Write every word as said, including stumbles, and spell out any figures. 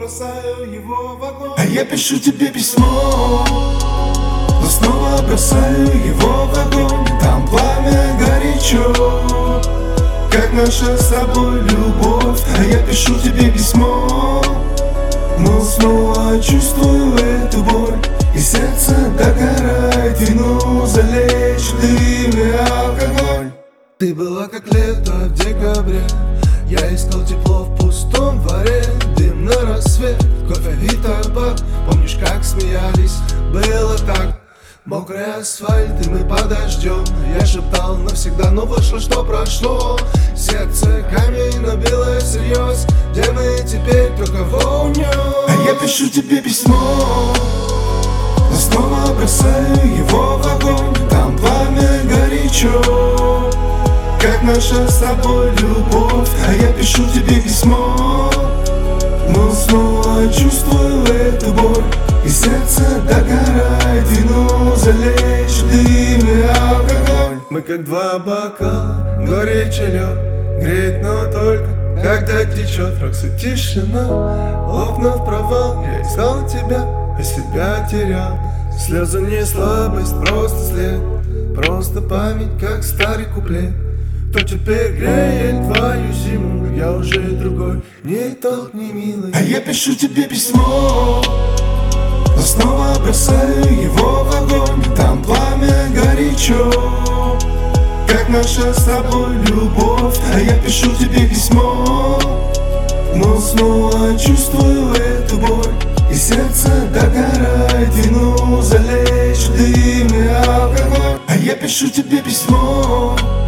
бросаю его в огонь. А я пишу тебе письмо, но снова бросаю его в огонь. Там пламя горячо, как наша с тобой любовь. А я пишу тебе письмо, но снова чувствую эту боль. И сердце догорает, вино залечит дым и алкоголь. Ты была как лето в декабре, я искал тепло в пустом дворе. Дым на рассвет, кофе и табак. Помнишь, как смеялись, было так. Мокрый асфальт, и мы под дождем. Я шептал навсегда, но вышло, что прошло. Сердце камень набило всерьез. Где мы теперь, кто кого унес? А я пишу тебе письмо, но снова бросаю его в огонь. Там пламя горячо, как наша с тобой любовь. А я пишу тебе письмо, но снова чувствую эту боль. И сердце догорает, вино залечит дым и алкоголь. Мы как два бокала, горячий лед, греет, но только когда течет. Рокс и тишина, окна в провал. Я искал тебя, а себя терял. Слезы не слабость, просто след, просто память, как старый куплет. Кто теперь греет твою зиму? Я уже другой, не тот, не милый. А я пишу тебе письмо, но снова бросаю его в огонь. Там пламя горячо, как наша с тобой любовь. А я пишу тебе письмо, но снова чувствую эту боль. И сердце догорает, вино залечит дым и алкоголь. А я пишу тебе письмо,